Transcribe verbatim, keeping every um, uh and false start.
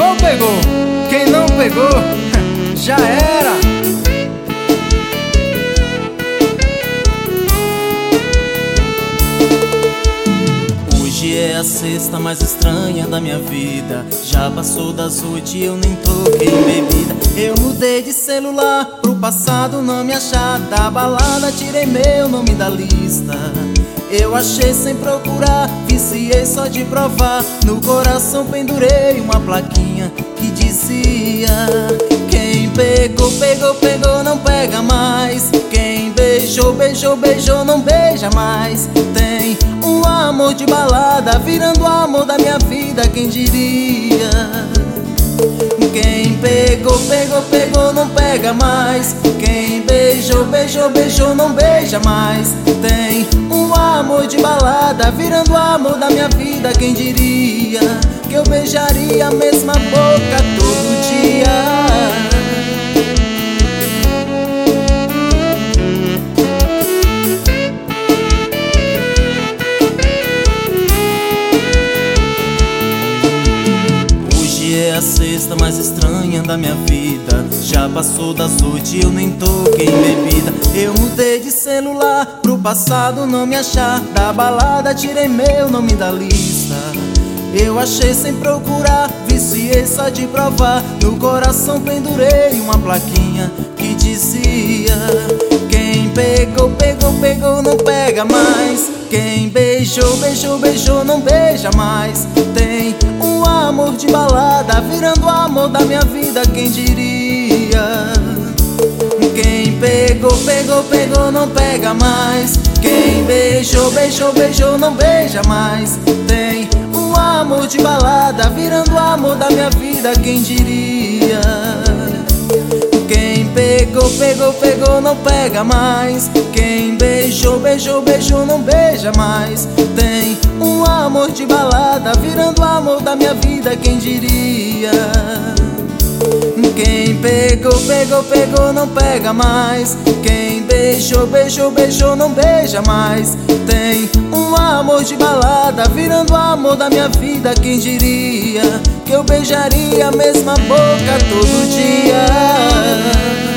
pegou, pegou. Quem não pegou, já era. Hoje é a sexta mais estranha da minha vida. Já passou das oito e eu nem toquei em bebida. Eu mudei de celular pro passado não me achar. Da balada tirei meu nome da lista. Eu achei sem procurar, viciei só de provar. No coração pendurei uma plaquinha que dizia: quem pegou, pegou, pegou, não pega mais. Quem beijou, beijou, beijou, não beija mais. Tem um amor de balada virando o amor da minha vida, quem diria? Quem pegou, pegou, pegou, não pega mais. Quem beijou, beijou, beijou, não beija mais. Tem um amor de balada virando o amor da minha vida, quem diria? Que eu beijaria a mesma boca todo dia. É a sexta mais estranha da minha vida. Já passou das oito e eu nem toquei em bebida. Eu mudei de celular pro passado não me achar. Da balada tirei meu nome da lista. Eu achei sem procurar, viciei só de provar. No coração pendurei uma plaquinha que dizia: quem pegou, pegou, pegou, não pega mais. Quem beijou, beijou, beijou, não beija mais. Tem um amor de balada virando o amor da minha vida, quem diria? Quem pegou, pegou, pegou, não pega mais. Quem beijou, beijou, beijou, não beija mais. Tem um amor de balada virando o amor da minha vida, quem diria? Quem pegou, pegou, pegou, não pega mais. Quem beijou, beijou, beijou, não beija mais. Tem um amor de balada virando o amor da minha vida, quem diria? Quem pegou, pegou, pegou, não pega mais. Quem beijou, beijou, beijou, não beija mais. Tem um amor de balada virando o amor da minha vida, quem diria? Que eu beijaria a mesma boca todo dia.